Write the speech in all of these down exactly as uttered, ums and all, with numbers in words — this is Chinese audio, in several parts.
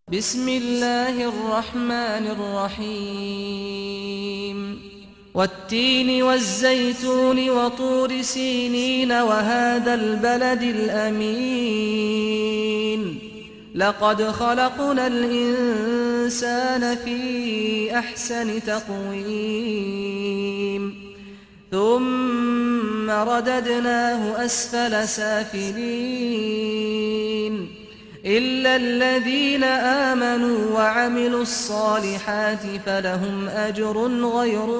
بسم الله الرحمن الرحيم والتين والزيتون وطور سينين وهذا البلد الأمين لقد خلقنا الإنسان في أحسن تقويم ثم رددناه أسفل سافلين إلا الذين آمنوا وعملوا الصالحات فلهم أجر غير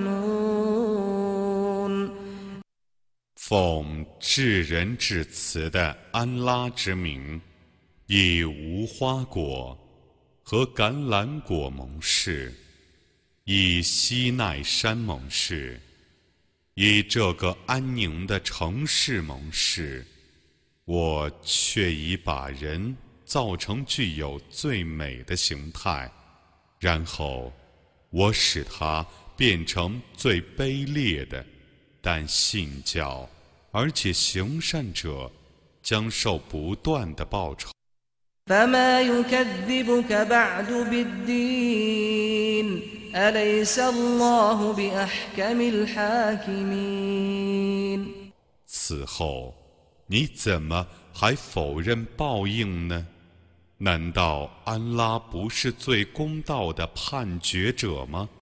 ممنون。 奉至仁至慈的安拉之名，以无花果和橄榄果盟誓，以西奈山盟誓，以这个安宁的城市盟誓，我却已把人造成具有最美的形态，然后我使他变成最卑劣的，但信教而且行善者将受不断的报酬。 فما يكذبك بعد بالدين أليس الله بأحكم الحاكمين。 此后你怎么还否认报应呢？难道安拉不是最公道的判决者吗？